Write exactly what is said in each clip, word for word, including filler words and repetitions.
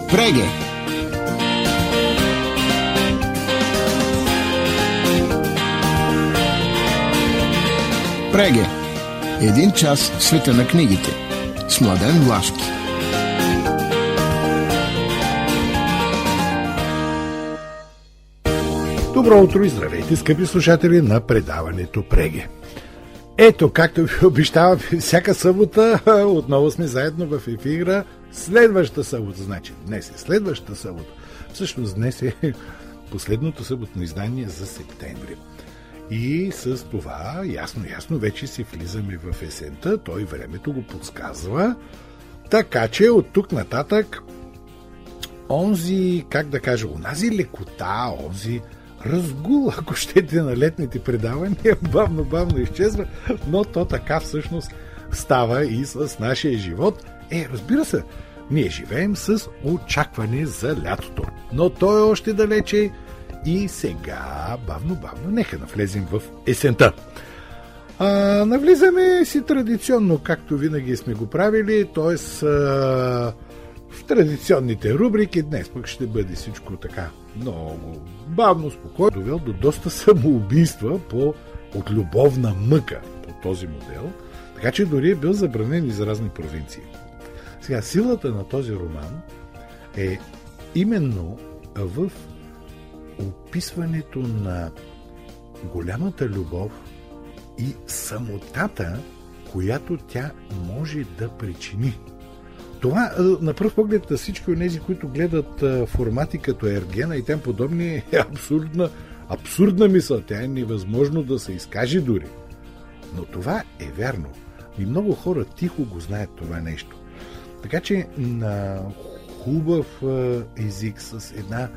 Преге! Преге! Един час в света на книгите с Младен Влашки. Добро утро и здравейте, скъпи слушатели на предаването Преге. Ето, както ви обещавам, всяка събота отново сме заедно в ефира. Следващата събота, значи днес е следващата събота. Всъщност днес е последното съботно издание за септември. И с това, ясно, ясно, вече си влизаме в есента, той времето го подсказва. Така че от тук нататък онзи, как да кажа, онази лекота, онзи разгул, ако щете, на летните предавания, бавно-бавно изчезва, но то така всъщност става и с нашия живот. Е, разбира се, ние живеем с очакване за лятото, но то е още далече и сега, бавно-бавно, нека навлезем в есента. А, навлизаме си традиционно, както винаги сме го правили, т.е. в традиционните рубрики. Днес пък ще бъде всичко така много бавно, спокойно, довел до доста самоубийства по, от любовна мъка по този модел, така че дори е бил забранен из разни провинции. Сега, силата на този роман е именно в описването на голямата любов и самотата, която тя може да причини. Това, на пръв поглед, всички от тези, които гледат формати като Ергена и тем подобни, е абсурдна, абсурдна мисъл. Тя е невъзможно да се изкаже дори. Но това е вярно. И много хора тихо го знаят това нещо. Така че на хубав език с една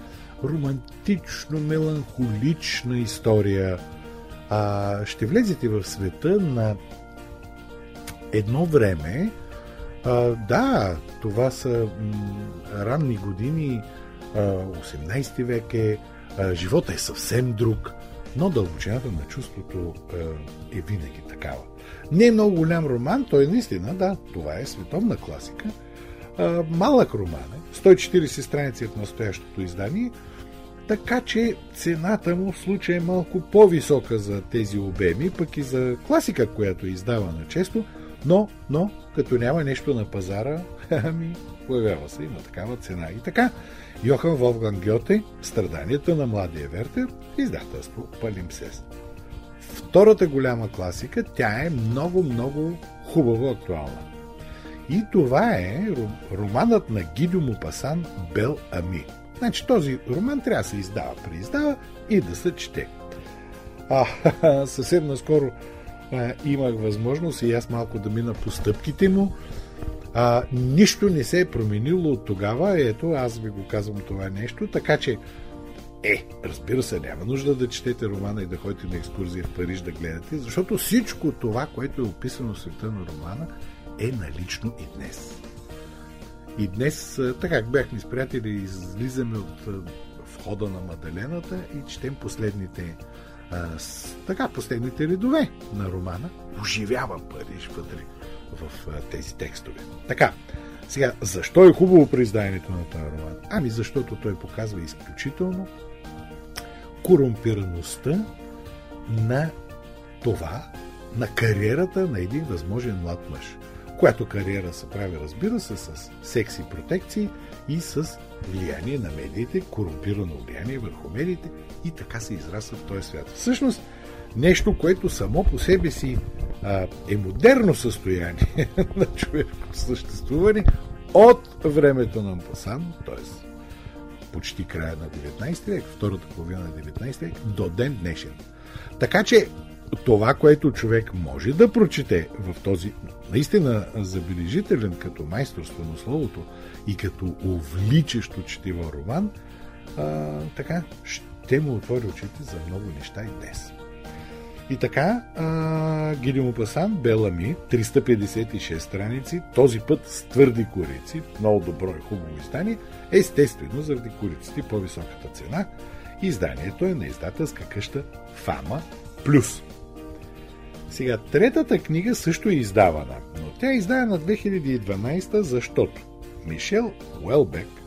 романтично-меланхолична история а, ще влезете в света на едно време. А, да, това са м, ранни години, а, осемнайсети век е, а, живота е съвсем друг, но дълбочината на чувството а, е винаги такава. Не е много голям роман, той наистина, да, това е световна класика. А, малък роман е, сто и четирийсет страници в настоящото издание, така че цената му в случая е малко по-висока за тези обеми, пък и за класика, която е издавана често, но, но като няма нещо на пазара, ами появява се и на такава цена. И така, Йохан Волфганг Гьоте, Страданията на младия Вертер, издателство Палимпсест. Втората голяма класика, тя е много-много хубаво актуална. И това е романът на Гидо Мопасан Бел Ами. Значи този роман трябва да се издава, преиздава и да се чете. А, съвсем наскоро а, имах възможност и аз малко да мина по стъпките му. А, нищо не се е променило от тогава. Ето, аз ви го казвам това нещо, така че е, разбира се, няма нужда да четете романа и да ходите на екскурзия в Париж да гледате, защото всичко това, което е описано в света на романа, е налично и днес. И днес, така бяхме с приятели, излизаме от входа на Мадалената и четем последните а, с, така, последните редове на романа. Оживява Париж вътре в а, тези текстове. Така, сега, защо е хубаво преизданието на този роман? Ами защото той показва изключително корумпираността на това, на кариерата на един възможен млад мъж, която кариера се прави, разбира се, с секси протекции и с влияние на медиите, корумпирано влияние върху медиите, и така се израсва в този свят. Всъщност, нещо, което само по себе си а, е модерно състояние на човешко съществуване от времето на Мопасан, т.е. почти края на деветнайсети век, втората половина на деветнайсети век, до ден днешен. Така че това, което човек може да прочете в този наистина забележителен като майсторство на словото и като увличащо четиво роман, а, така ще му отвори очите за много неща и днес. И така, Гидо Мопасан Бел Ами, триста петдесет и шест страници, този път с твърди корици, много добро и хубаво издание, естествено заради кориците по-високата цена. Изданието е на издателска къща Фама Плюс. Сега, третата книга също е издавана, но тя е издадена две хиляди и дванайсета, защото Мишел Уелбек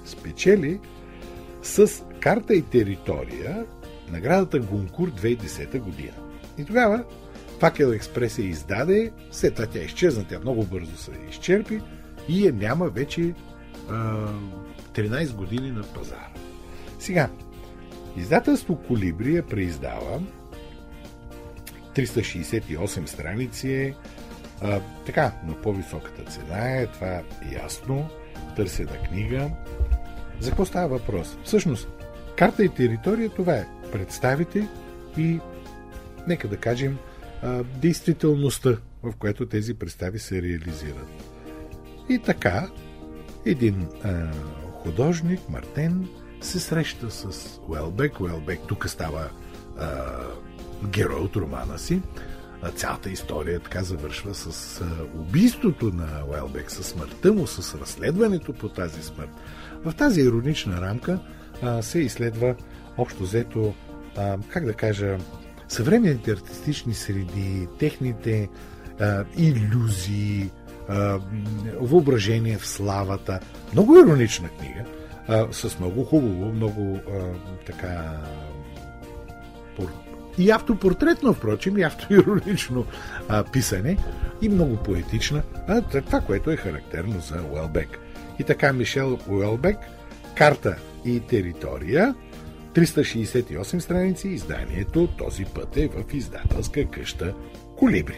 спечели с карта и територия наградата Гонкур две хиляди и десета година. И тогава Факел Експрес я издаде, след това тя изчезна, тя много бързо се изчерпи и я няма вече а, тринайсет години на пазара. Сега, издателство Колибри я преиздава, триста шейсет и осем страници е, а, така, на по-високата цена е, това е ясно, търсена книга. За какво става въпрос? Всъщност, карта и територия, това е представите и, нека да кажем, а, действителността, в която тези представи се реализират. И така, един а, художник, Мартен, се среща с Уелбек. Уелбек тук става а, герой от романа си. А, цялата история така завършва с а, убийството на Уелбек, с смъртта му, с разследването по тази смърт. В тази иронична рамка а, се изследва общо взето, а, как да кажа, съвременните артистични среди, техните а, илюзии, а, въображение в славата. Много иронична книга, а, с много хубаво, много а, така пор... и автопортретно, впрочем, и автоиронично а, писане, и много поетична, а, това, което е характерно за Уелбек. И така, Мишел Уелбек, карта и територия, триста шейсет и осем страници, изданието този път е в издателска къща Колибри.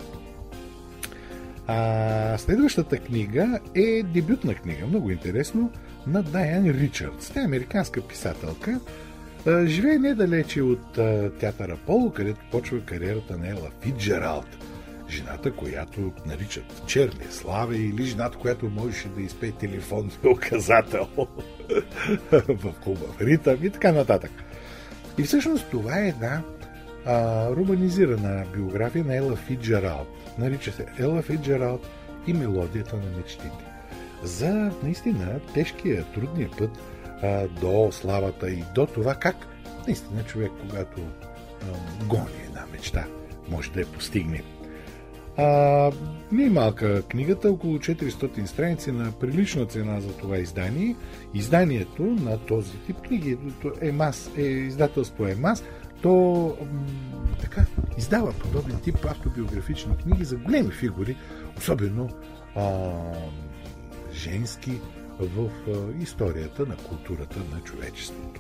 А следващата книга е дебютна книга, много интересно, на Дайан Ричардс. Тя е американска писателка. Живее недалече от театър Аполо, където почва кариерата на Ела Фицджералд. Жената, която наричат черния славе, или жената, която можеше да изпее телефон указател в клуба в ритъм и така нататък. И всъщност това е една а, романизирана биография на Ела Фицджералд. Нарича се Ела Фицджералд и мелодията на мечтите. За наистина тежкия, трудния път а, до славата и до това как наистина човек, когато а, гони една мечта, може да я постигне. А, не е малка книгата, около четиристотин страници на прилична цена за това издание. Изданието на този тип книги е МАС, е издателство е МАС, то м- така издава подобен тип автобиографични книги за големи фигури, особено а, женски в а, историята на културата на човечеството.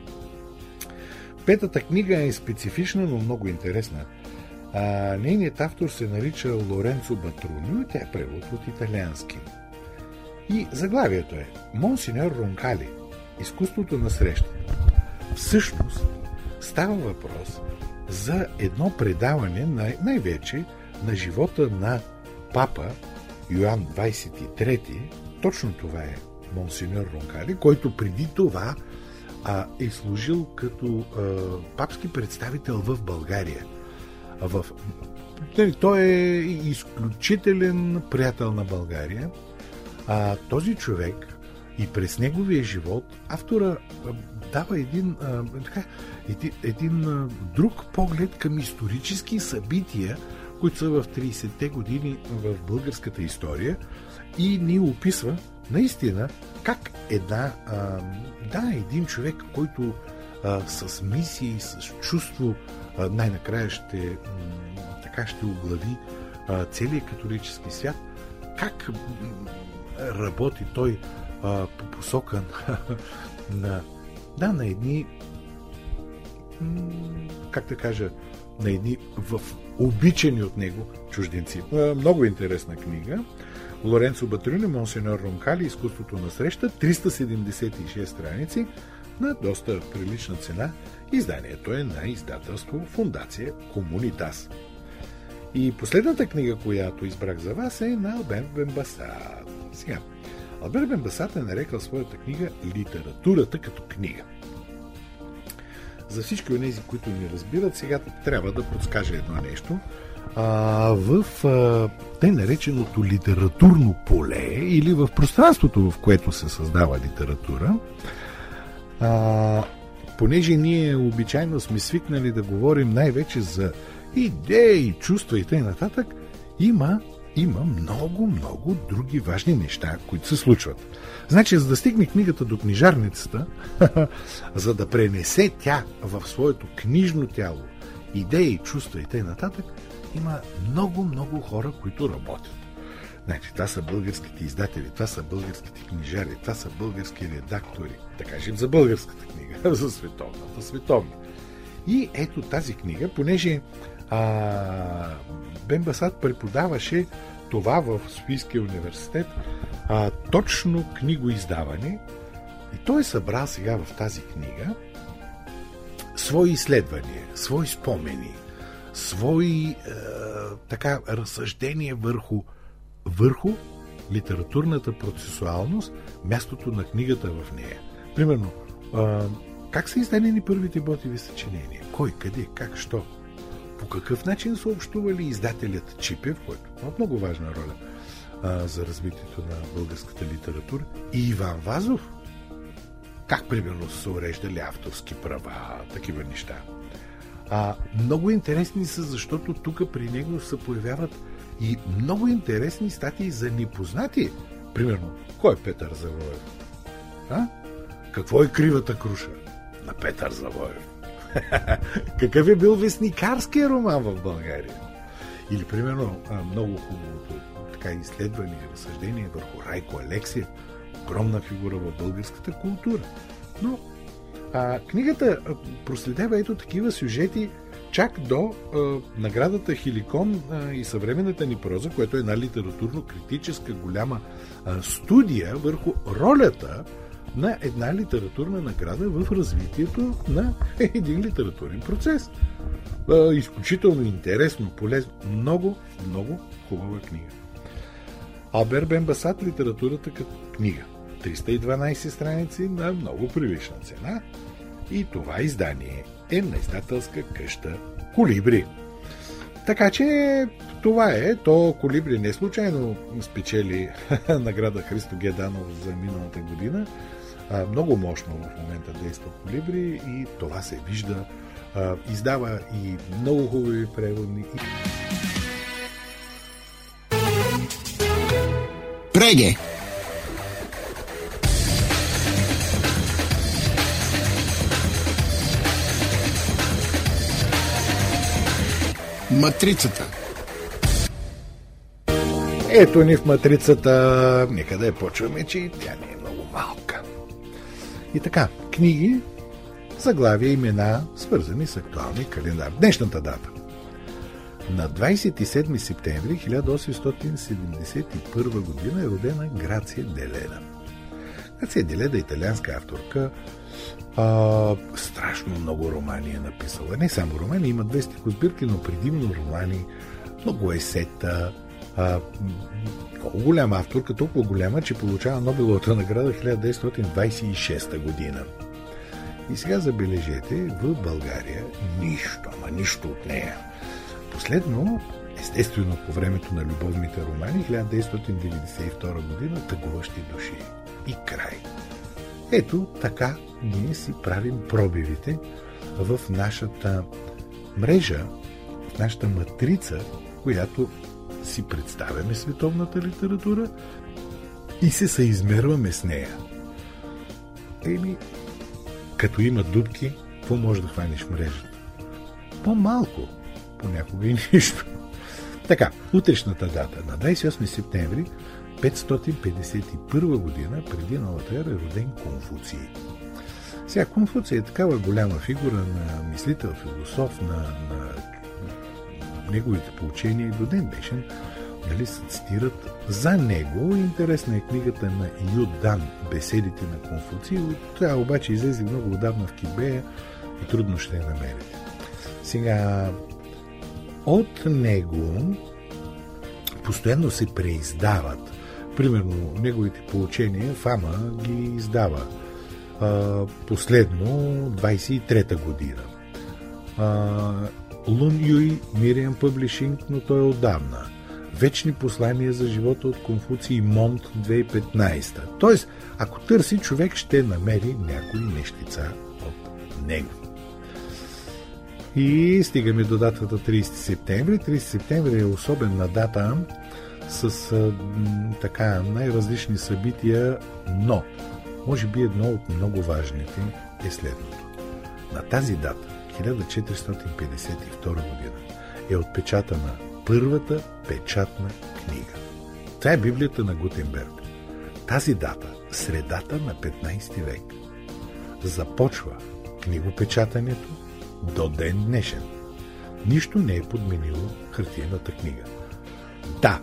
Петата книга е специфична, но много интересна. А, нейният автор се нарича Лоренцо Батрунио и тя е превод от италиански. И заглавието е Монсеньор Ронкали – изкуството на срещата. Всъщност става въпрос за едно предаване най- най-вече на живота на папа Йоан двайсет и трети. Точно това е Монсеньор Ронкали, който преди това а, е служил като а, папски представител в България. В... Той е изключителен приятел на България. А, този човек и през неговия живот автора а, дава един, а, така, един, един а, друг поглед към исторически събития, които са в трийсетте години в българската история и ни описва наистина как една, а, да, един човек, който а, с мисия и с чувство а, най-накрая ще, м, така ще оглави а, целият католически свят, как м, работи той а, по посока на, да, на едни, м, как да кажа, на едни в обичани от него чужденци. Много интересна книга. Лоренцо Батрунио, Монсеньор Ронкали, изкуството на среща, триста седемдесет и шест страници на доста прилична цена. Изданието е на издателство Фондация Комунитас. И последната книга, която избрах за вас, е на Алберт Бенбасат. Сега, Алберт Бенбасат е нарекал своята книга Литературата като книга. За всички от тези, които не разбират, сега трябва да подскажа едно нещо. А, в а, тъй нареченото литературно поле или в пространството, в което се създава литература, а, понеже ние обичайно сме свикнали да говорим най-вече за идеи, чувства и т.н., има има много, много други важни неща, които се случват. Значи, за да стигне книгата до книжарницата, за да пренесе тя в своето книжно тяло идеи, чувства и т.н., има много, много хора, които работят. Значи, това са българските издатели, това са българските книжари, това са български редактори. Да кажем за българската книга, за световната, световна. И ето тази книга, понеже а, Бен Басат преподаваше това в Софийския университет, а, точно книгоиздаване, и той е събрал сега в тази книга свои изследвания, свои спомени, свои е, така разсъждения върху, върху литературната процесуалност, мястото на книгата в нея. Примерно, е, как са издадени първите Ботеви съчинения? Кой, къде, как, що? По какъв начин са общували издателят Чипев, който има много важна роля а, за развитието на българската литература, и Иван Вазов? Как, примерно, са уреждали авторски права, такива неща? А, много интересни са, защото тук при него се появяват и много интересни статии за непознати. Примерно, кой е Петър Завоев? А? Какво е Кривата круша на Петър Завоев? Какъв е бил вестникарския роман в България? Или, примерно, много хубавото така изследване и разсъждение върху Райко Алексиев, огромна фигура в българската култура. Но а, книгата проследява ето такива сюжети чак до а, наградата Хеликон а, и съвременната ни проза, което е една литературно-критическа голяма а, студия върху ролята на една литературна награда в развитието на един литературен процес. А, изключително интересно, полезно, много, много хубава книга. Албер Бен Басат, литературата като книга. триста и дванадесет страници на много прилична цена, и това издание е на издателска къща Колибри. Така че това е. То Колибри не случайно спечели награда Христо Геданов за миналата година. А, много мощно в момента действа Колибри и това се вижда. А, издава и много хубави преводни. Преге! Матрицата. Ето ни в матрицата. Нека да я почваме, че тя не е много малка. И така, книги, заглавия, имена, свързани с актуалния календар. Днешната дата. На двадесет и седми септември хиляда осемстотин седемдесет и първа година е родена Грация Деледа. Грация Деледа е италианска авторка. А, страшно много романи е написала. Не само романи, има две стихосбирки, но предимно романи, много есета. А, много голяма авторка, толкова голяма, че получава Нобеловата награда хиляда деветстотин двадесет и шеста година. И сега забележете, в България нищо, ама нищо от нея. Последно, естествено по времето на любовните романи, хиляда деветстотин деветдесет и втора година, Тъгуващи души. И край. Ето така ние си правим пробивите в нашата мрежа, в нашата матрица, която си представяме световната литература и се съизмерваме с нея. Еми, като има дупки, какво може да хванеш мрежата? По-малко, понякога и нищо. Така, утрешната дата, на двадесет и осми септември петстотин петдесет и първа година, преди новата ера, е роден Конфуций. Сега, Конфуций е такава голяма фигура на мислител, философ, на, на неговите поучения и до ден днешен, нали, се цитират за него. Интересна е книгата на Ю Дан, Беседите на Конфуций. Това обаче излезе много отдавна в Кибея и трудно ще я намерите. Сега, от него постоянно се преиздават. Примерно, неговите поучения Фама ги издава. А, последно, двадесет и трета година. А, Лун Юй, Мириам Пъблишинг, но той е отдавна. Вечни послания за живота от Конфуций, Монт, две хиляди и петнадесета. Тоест, ако търси, човек ще намери някои нещица от него. И стигаме до датата тридесети септември. тридесети септември е особена дата, с а, така най-различни събития, но може би едно от много важните е следното. На тази дата, хиляда четиристотин петдесет и втора година, е отпечатана първата печатна книга. Това е Библията на Гутенберг. Тази дата, средата на петнайсети век, започва книгопечатането до ден днешен. Нищо не е подменило хартиената книга. Да,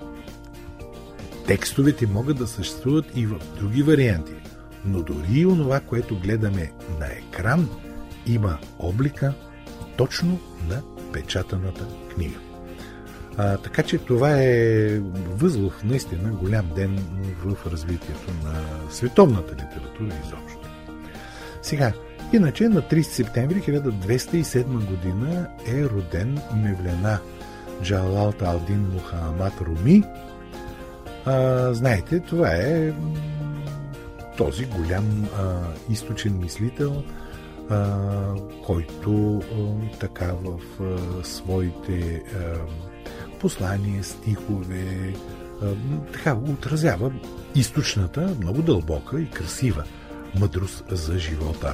текстовете могат да съществуват и в други варианти, но дори и онова, което гледаме на екран, има облика точно на печатаната книга. А, така че това е възлов, наистина голям ден в развитието на световната литература изобщо. Сега, иначе на трийсети септември хиляда двеста и седма година е роден Мевлена Джалал Алдин Мухамад Руми. А, знаете, това е този голям а, източен мислител, а, който а, така в а, своите а, послания, стихове, а, така отразява източната, много дълбока и красива мъдрост за живота.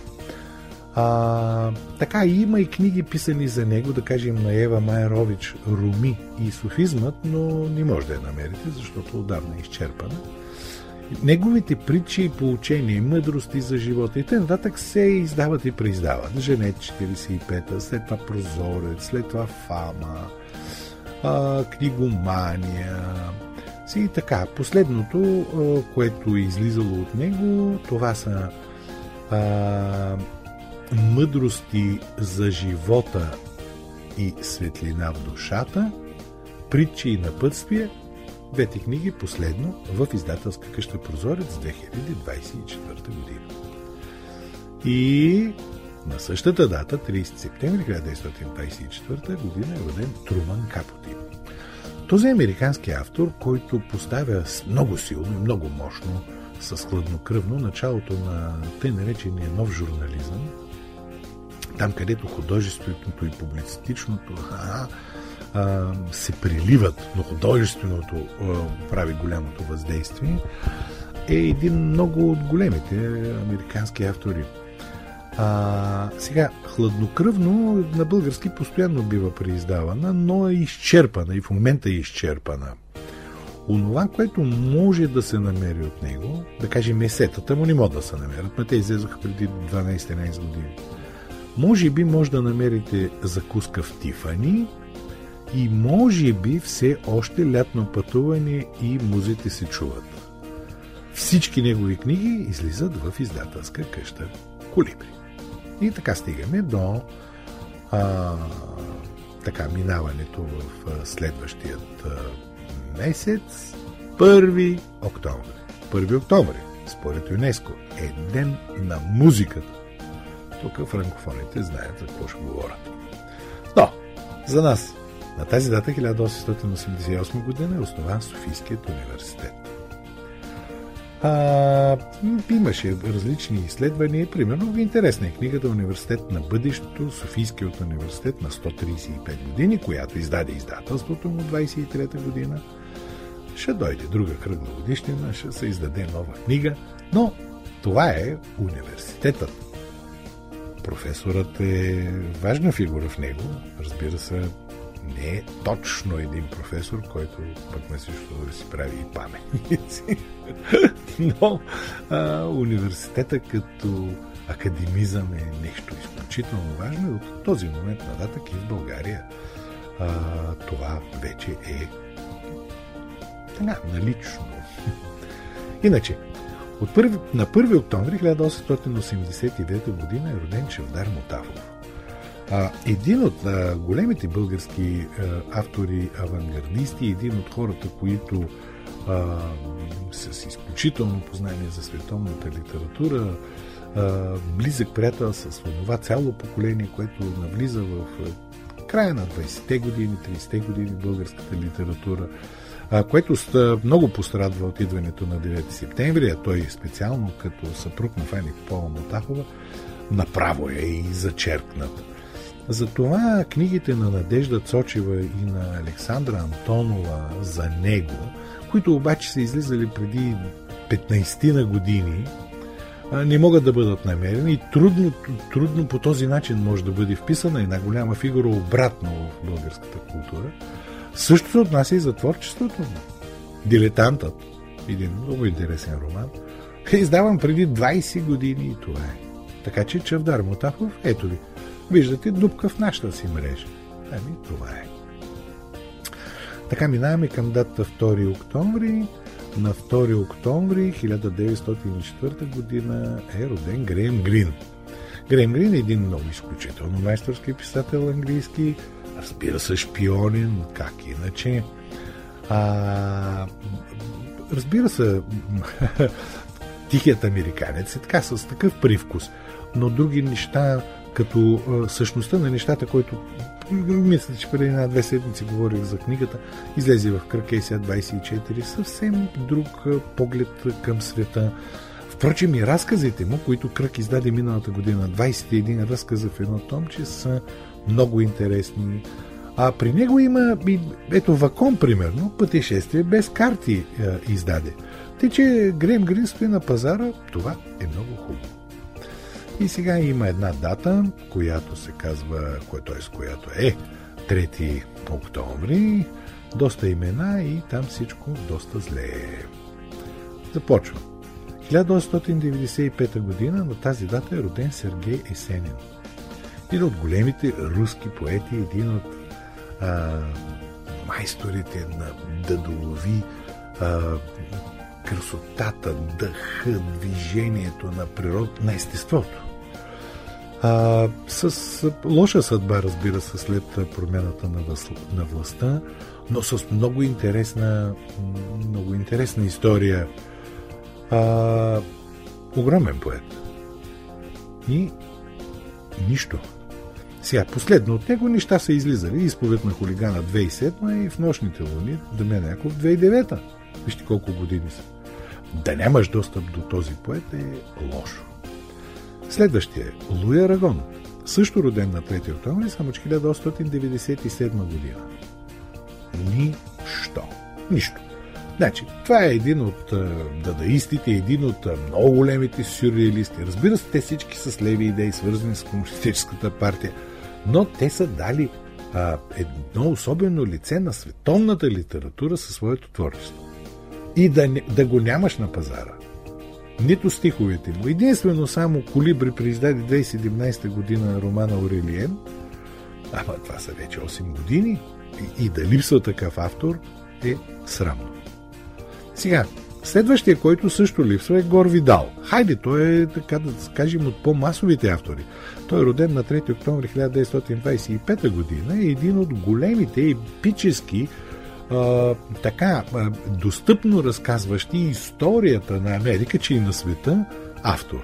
А, така има и книги писани за него, да кажем на Ева Майерович Руми и Софизмът, но не може да я намерите, защото отдавна е изчерпана. Неговите притчи и поучения, мъдрости за живота и т.н. се издават и преиздават. Женет четирийсет и пета, след това Прозорец, след това Фама, а, Книгомания. И така, последното, което е излизало от него, това са а, мъдрости за живота и светлина в душата, притчи и напътствия, двете книги последно в издателска къща Прозорец две хиляди двайсет и четвърта година. И на същата дата, трийсети септември хиляда деветстотин двайсет и четвърта година, е роден Труман Капоти. Този американски автор, който поставя много силно и много мощно, с хладнокръвно началото на тъй наречения нов журнализъм, там където художественото и публицистичното а, а, се приливат, но художественото а, прави голямото въздействие, е един много от големите американски автори. А, сега, хладнокръвно на български постоянно бива преиздавана, но е изчерпана и в момента е изчерпана. Онова, което може да се намери от него, да кажем есетата му не могат да се намерят, но те излезоха преди дванайсет-тринайсет години. Може би може да намерите закуска в Тифани и може би все още лятно пътуване и музите се чуват. Всички негови книги излизат в издателска къща Колибри. И така стигаме до а, така минаването в а, следващият а, месец, първи октомври. първи октомври, според ЮНЕСКО, е ден на музиката. Тук франкофоните знаят за какво ще говорят. Но, за нас, на тази дата, хиляда осемстотин осемдесет и осма година, е основан Софийският университет. А, имаше различни изследвания. Примерно, интересна е книгата Университет на бъдещето, Софийският университет на сто трийсет и пет години, която издаде издателството му двайсет и трета година. Ще дойде друга кръгла годишнина, ще се издаде нова книга, но това е университетът. Професорът е важна фигура в него, разбира се, не е точно един професор, който пък на всичко да си прави и паметници. Но а, университета като академизъм е нещо изключително важно и от този момент нататък и в България а, това вече е така, налично. Иначе, от първи, на първи октомври хиляда осемстотин осемдесет и девета година е роден Чавдар Мотафов. А, един от а, големите български а, автори, авангардисти, един от хората, които а, с изключително познание за световната литература, а, близък приятел с това цяло поколение, което навлиза в а, края на двайсетте години, трийсетте години в българската литература, а, което много пострадва от идването на девети септември, а той специално като съпруг на Фани Попова Мотахова, направо е и зачеркнат. Затова книгите на Надежда Цочева и на Александра Антонова за него, които обаче са излизали преди петнайсет на години, не могат да бъдат намерени и трудно, трудно по този начин може да бъде вписана една голяма фигура обратно в българската култура. Също се отнася и за творчеството. Дилетантът, един много интересен роман, е издаван преди двайсет години и това е. Така че Чавдар Мутафов, ето ви, виждате дупка в нашата си мрежа. Ами това е. Така минаваме към дата втори октомври. На втори октомври хиляда деветстотин и четвърта година е роден Греъм Грин. Греъм Грин е един много изключително майсторски писател английски, разбира се, шпионин, как иначе. А, разбира се, тихият американец е така, с такъв привкус, но други неща, като а, същността на нещата, които мисля, че преди една-две седмици говорих за книгата, излезе в Кръг Ей Си двайсет и четири, съвсем друг поглед към света. Впрочем и разказите му, които Кръг издаде миналата година, двайсет и един разказа в едно томче, са много интересни. А при него има, ето Вакон, примерно, Пътешествие без карти е, издаде. Тъй, че Греъм Грин стои на пазара, това е много хубаво. И сега има една дата, която се казва, т.е. която е трети октомври, доста имена и там всичко доста зле е. Започвам. хиляда осемстотин деветдесет и пета година на тази дата е роден Сергей Есенин. Един от големите руски поети, един от а, майсторите на да долови а, красотата, дъха, движението на природа, на естеството. А, с лоша съдба, разбира се, след промяната на, въз, на властта, но с много интересна, много интересна история. А, огромен поет. И нищо. Сега, последно от него неща са излизали. Изповед на хулигана две хиляди и седма и В нощните луни Дамян Яков две хиляди и девета. Вижте колко години са. Да нямаш достъп до този поет е лошо. Следващия е Луи Арагон. Също роден на трети октомври, само че хиляда осемстотин деветдесет и седма година. Нищо. Нищо. Значи, това е един от а, дадаистите, един от а, много големите сюрреалисти. Разбира се, те всички са с леви идеи, свързани с комунистическата партия, но те са дали а, едно особено лице на световната литература със своето творчество. И да, да го нямаш на пазара. Нито стиховете му. Единствено само Колибри преиздаде две хиляди и седемнайсета година романа Орелиен, ама това са вече осем години и, и да липсва такъв автор е срамно. Сега, следващия, който също липсва, е Гор Видал. Хайде, той е, така да кажем, от по-масовите автори. Той е роден на трети октомври хиляда деветстотин двайсет и пета година и е един от големите епически а, така а, достъпно разказващи историята на Америка, че и на света автор.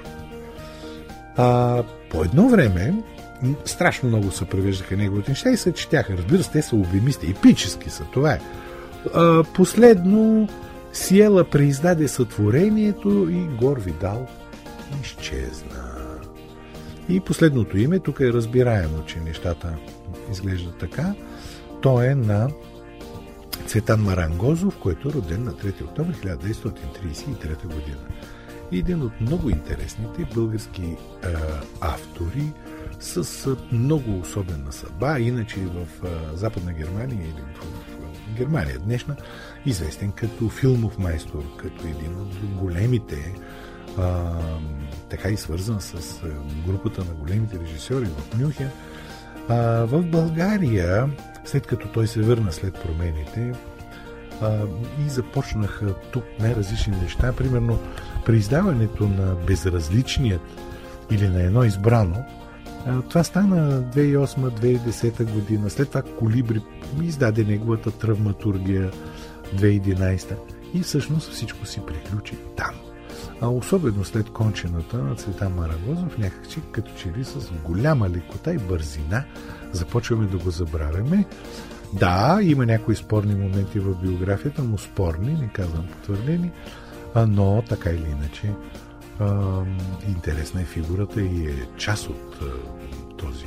А, по едно време страшно много се превеждаха неговите неща и се четяха. Разбира се, те са обемисти, епически са, това е. А, последно Сиела преиздаде сътворението и Гор Видал изчезна. И последното име, тук е разбираемо, че нещата изглеждат така, то е на Цветан Марангозов, който е роден на трети октомври хиляда деветстотин трийсет и трета година. И един от много интересните български е, автори с много особена съдба, иначе в е, Западна Германия или в, в Германия днешна, известен като филмов майстор, като един от големите, а, така и свързан с групата на големите режисьори в Мюнхен. А, в България, след като той се върна след промените, а, и започнаха тук най-различни неща, примерно при издаването на Безразличният или на Едно избрано, а, това стана две хиляди и осма - две хиляди и десета година, след това Колибри издаде неговата травматургия две хиляди и единайсета и всъщност всичко си приключи там. А особено след кончината на Цветан Марангозов, някакси като че ли с голяма лекота и бързина започваме да го забравяме. Да, има някои спорни моменти в биографията, но спорни, не казвам потвърдени, но така или иначе интересна е фигурата и е част от този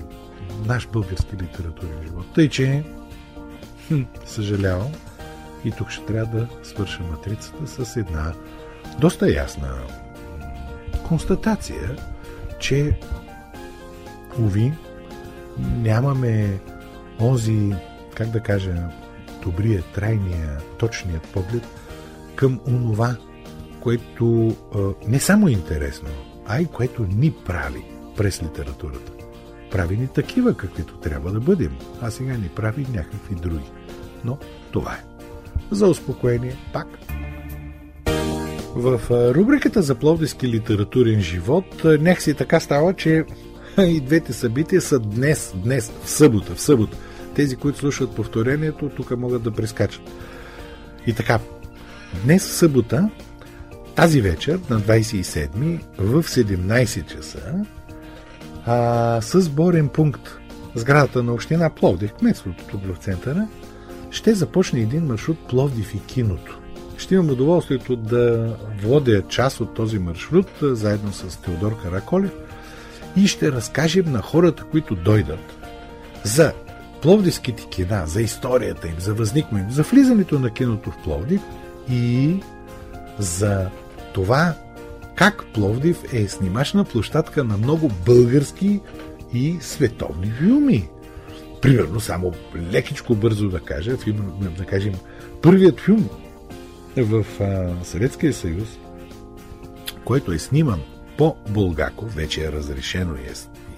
наш български литературен живот. Тъй, че хм, съжалявам, и тук ще трябва да свърша матрицата с една доста ясна констатация, че уви, нямаме онзи, как да кажа, добрия, трайния, точният поглед към онова, което а, не само е интересно, а и което ни прави през литературата. Прави ни такива, каквито трябва да бъдем, а сега ни прави някакви други. Но това е. За успокоение, пак. В рубриката за пловдивски литературен живот някакси така става, че и двете събития са днес, днес, в събота, в събота. Тези, които слушат повторението, тук могат да прескачат. И така, днес в събота, тази вечер, на двадесет и седми, в седемнадесет часа, а, с сборен пункт сградата на община Пловдив, кметството тук в центъра, ще започне един маршрут Пловдив и киното. Ще имам удоволствието да водя част от този маршрут, заедно с Теодор Караколев, и ще разкажем на хората, които дойдат, за пловдивските кина, за историята им, за възникването, за влизането на киното в Пловдив и за това как Пловдив е снимачна площадка на много български и световни филми. Примерно, само лекичко бързо да кажа, филм, да кажем, първият филм в а, Съветския съюз, който е сниман по Булгаков, вече е разрешено и е,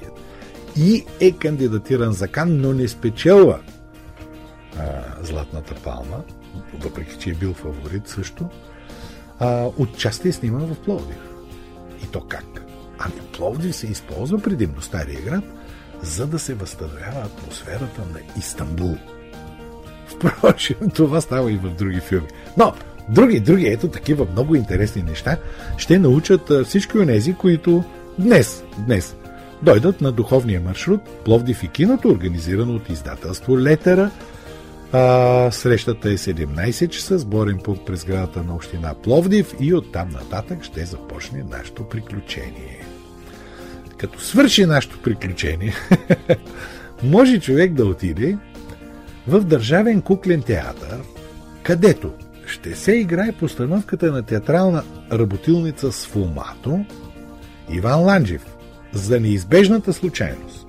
и е кандидатиран за Кан, но не спечелва а, Златната палма, въпреки че е бил фаворит също. А, отчасти е сниман в Пловдив. И то как? Ами Пловдив се използва предимно, Стария град, за да се възстановява атмосферата на Истанбул. Впрочем, това става и в други филми. Но други, други, ето такива много интересни неща ще научат всички онези, които днес, днес дойдат на духовния маршрут Пловдив и киното, организирано от издателство Летера. А, срещата е седемнадесет часа, сборен пункт през сградата на община Пловдив и оттам нататък ще започне нашето приключение. Като свърши нашето приключение, може човек да отиде в Държавен куклен театър, където ще се играе постановката на театрална работилница Сфумато Иван Ланджев за неизбежната случайност.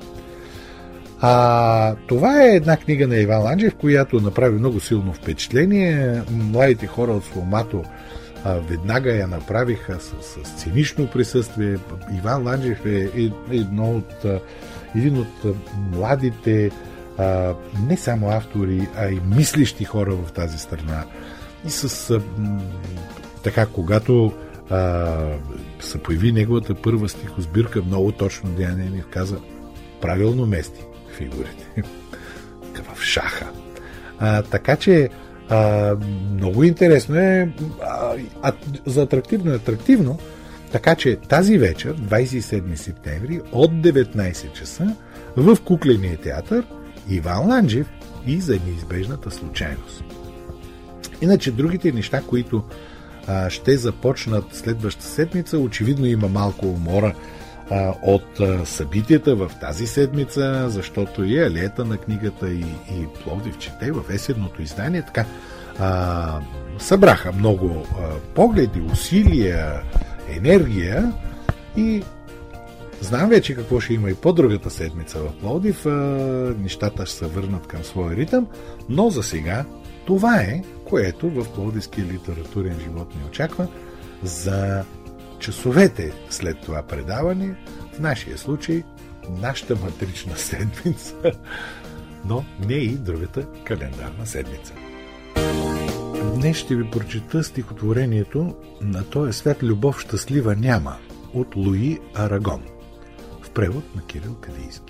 А, това е една книга на Иван Ланджев, която направи много силно впечатление. Младите хора от Сфумато а, веднага я направиха с, с цинично присъствие. Иван Ланджев е, е едно от, а, един от а, младите а, не само автори, а и мислещи хора в тази страна. И с а, м, така, когато а, се появи неговата първа стихосбирка, много точно Деян Енев каза: правилно мести фигурите. В шаха. А, така че а, много интересно е, а, а, за атрактивно е атрактивно, така че тази вечер, двадесет и седми септември, от деветнадесет часа, в Кукления театър Иван Ланджев и за неизбежната случайност. Иначе другите неща, които а, ще започнат следващата седмица, очевидно има малко умора а, от а, събитията в тази седмица, защото и алеята на книгата и, и Пловдив чете в есенното издание, така а, събраха много а, погледи, усилия, енергия и знам вече какво ще има и по-другата седмица в Пловдив. А, нещата ще се върнат към своя ритъм, но за сега това е, което в пловдивския литературен живот ни очаква за часовете след това предаване, в нашия случай нашата матрична седмица, но не и другата календарна седмица. Днес ще ви прочета стихотворението "На този свят любов щастлива няма" от Луи Арагон, в превод на Кирил Кадийски.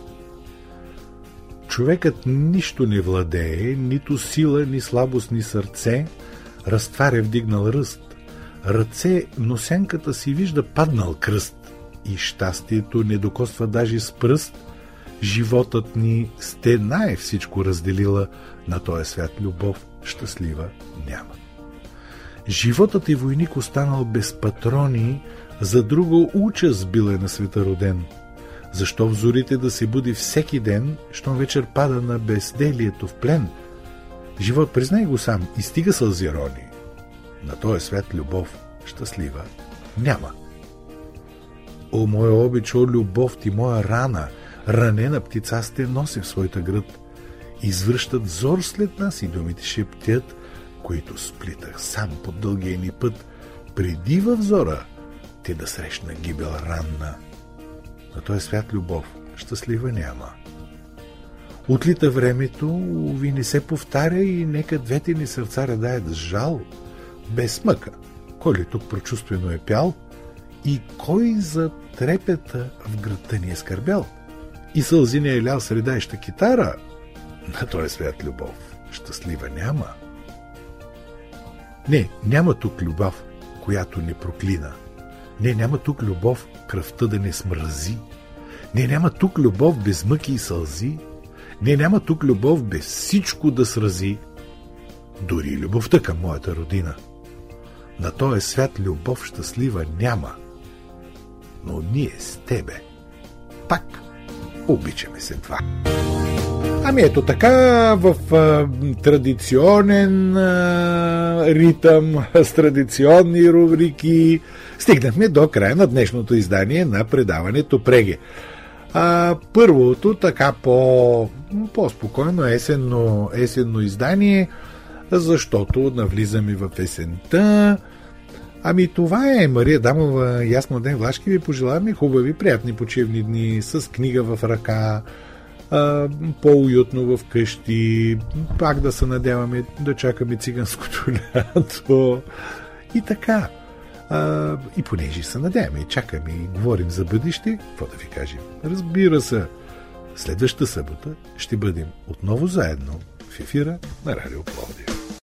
Човекът нищо не владее, нито сила, ни слабост, ни сърце, разтвар е вдигнал ръст, ръце, но сянката си вижда паднал кръст, и щастието не докосва даже с пръст, животът ни стена е всичко разделила, на този свят любов щастлива няма. Животът е войник останал без патрони, за друго участ бил е на света роден. Защо в зорите да се буди всеки ден, щом вечер пада на безделието в плен? Живот, признай го сам, и стига сълзи рони. На този свят любов щастлива няма. О, моя обич, о, любов ти, моя рана, ранена птица сте носи в своята гръд. Извръщат взор след нас и думите шептят, които сплитах сам по дългия ни път, преди във взора те да срещна гибел ранна. На този свят любов щастлива няма. Отлита времето, уви не се повтаря и нека двете ни сърца радаят с жал, без мъка. Кой ли тук прочувствено е пял и кой за трепета в гръдта ни е скърбял? И сълзи не е лял с ридаеща китара. На този свят любов щастлива няма. Не, няма тук любов, която не проклина. Не, няма тук любов, кръвта да не смързи. Не, няма тук любов без мъки и сълзи. Не, няма тук любов без всичко да срази. Дори любовта към моята родина. На този свят любов щастлива няма. Но ние с тебе пак обичаме се два. Ами ето така, в а, традиционен а, ритъм, с традиционни рубрики, стигнахме до края на днешното издание на предаването Преге. А, първото, така по, по-спокойно есенно, есенно издание, защото навлизаме в есента. Ами това е Мария Дамова и аз, Младен Влашки, ви пожелаваме хубави, приятни почивни дни с книга в ръка, по-уютно в къщи, пак да се надяваме да чакаме циганското лято и така. А, и понеже се надяваме и чакаме и говорим за бъдеще, какво да ви кажем? Разбира се, следващата събота ще бъдем отново заедно в ефира на Радио Пловдив.